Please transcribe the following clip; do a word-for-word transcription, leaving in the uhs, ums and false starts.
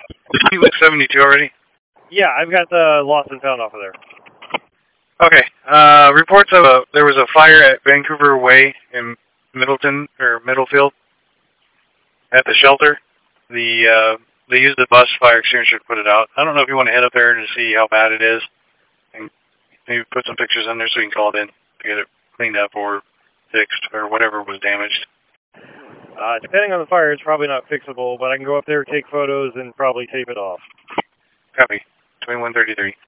You went seventy-two already? Yeah, I've got the lost and found off of there. Okay. Uh, reports of a there was a fire at Vancouver Way in Middleton or Middlefield at the shelter. The uh, they used the bus fire extinguisher to put it out. I don't know if you want to head up there to see how bad it is, and maybe put some pictures on there so you can call it in to get it cleaned up or fixed or whatever was damaged. Uh, depending on the fire, it's probably not fixable, but I can go up there, take photos, and probably tape it off. Copy. twenty-one thirty-three.